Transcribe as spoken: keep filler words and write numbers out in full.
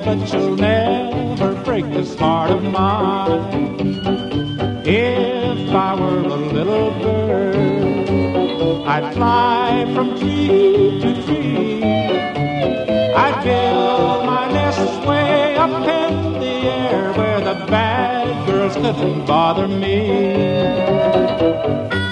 but you'll never break this heart of mine. If I were a little bird, I'd fly from tree to tree. I'd build my nest way up in the air where the bad girls couldn't bother me.